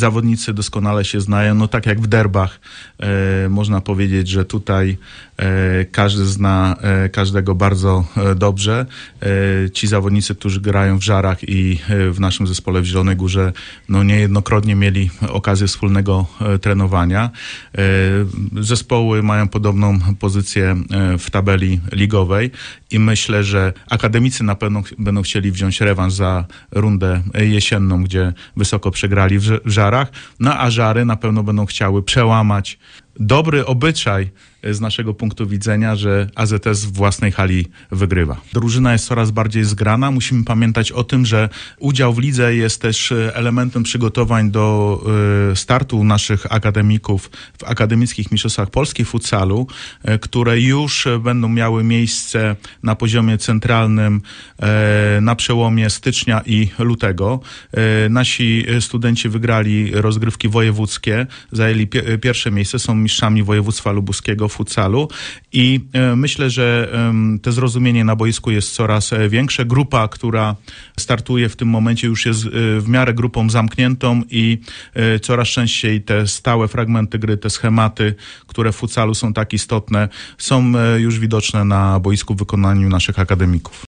zawodnicy doskonale się znają, no tak jak w derbach, można powiedzieć, że tutaj każdy zna każdego bardzo dobrze. Ci zawodnicy, którzy grają w Żarach i w naszym zespole w Zielonej Górze, no niejednokrotnie mieli okazję wspólnego trenowania. Zespoły mają podobną pozycję w tabeli ligowej i myślę, że akademicy na pewno będą chcieli wziąć rewanż za rundę jesienną, gdzie wysoko przegrali w Żarach, no a Żary na pewno będą chciały przełamać dobry obyczaj z naszego punktu widzenia, że AZS w własnej hali wygrywa. Drużyna jest coraz bardziej zgrana. Musimy pamiętać o tym, że udział w lidze jest też elementem przygotowań do startu naszych akademików w akademickich mistrzostwach Polski w futsalu, które już będą miały miejsce na poziomie centralnym na przełomie stycznia i lutego. Nasi studenci wygrali rozgrywki wojewódzkie, zajęli pierwsze miejsce, są mistrzami województwa lubuskiego w futsalu i myślę, że to zrozumienie na boisku jest coraz większe. Grupa, która startuje w tym momencie, już jest w miarę grupą zamkniętą i coraz częściej te stałe fragmenty gry, te schematy, które w futsalu są tak istotne, są już widoczne na boisku w wykonaniu naszych akademików.